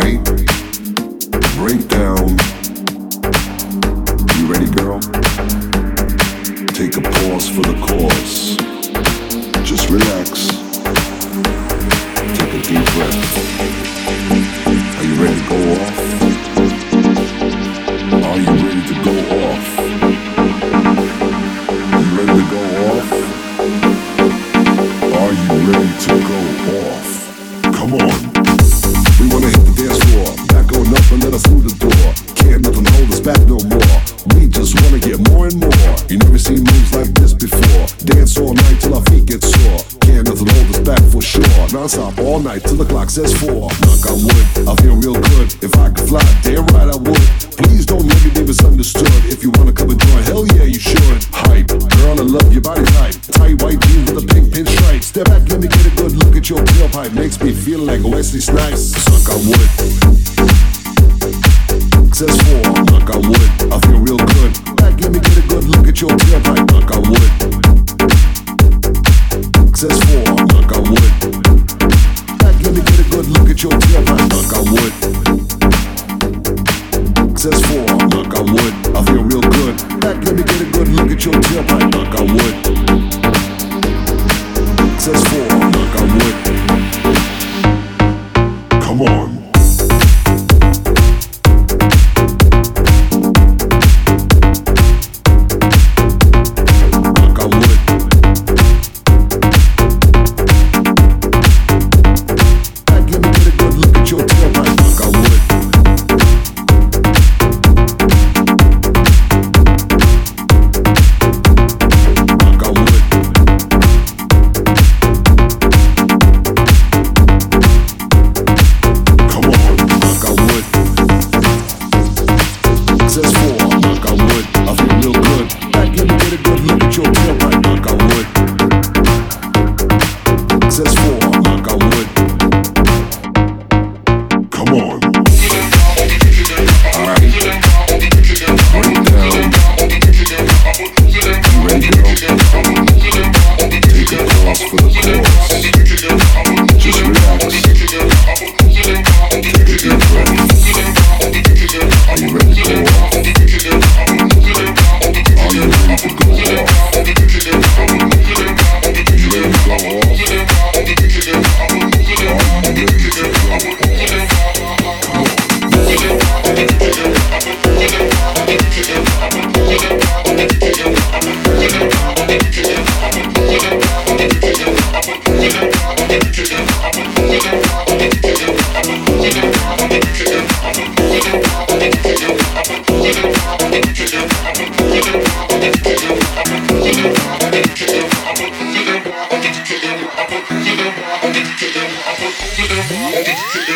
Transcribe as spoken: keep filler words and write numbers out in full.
Alright, breakdown. You ready, girl? Take a pause for the cause. Just relax. Take a deep breath. Are you ready to go off? Are you ready to go off? Are you ready to go off? Are you ready to go off? Come on. We wanna hit the dance floor. Back on up and let us through the door. Can't nothing hold us back no more. We just wanna get more and more. You never seen moves like this before. Dance all night till our feet get sore. Can't nothing hold us back for sure. Non-stop all night till the clock says four. Knock on wood, I feel real good. If I could fly, damn right I would. Please don't let me be misunderstood. If you wanna come and join, hell yeah you should. Hype, girl I love your body type. Tight white jeans with a pink pinstripe. Step back, let me get a good look at your tailpipe. Makes me feel like Wesley Snipes. Suck on wood. Says four, knock on wood, I feel real good. Back, let me get a good look at your tailpipe. Knock on wood. Says four, knock on wood. Back, let me get a good look at your tailpipe. Knock on wood. Says four, knock on wood, I feel real good. Back, let me get a good look at your tailpipe. Knock on wood. Says four, knock on wood. Come on. Get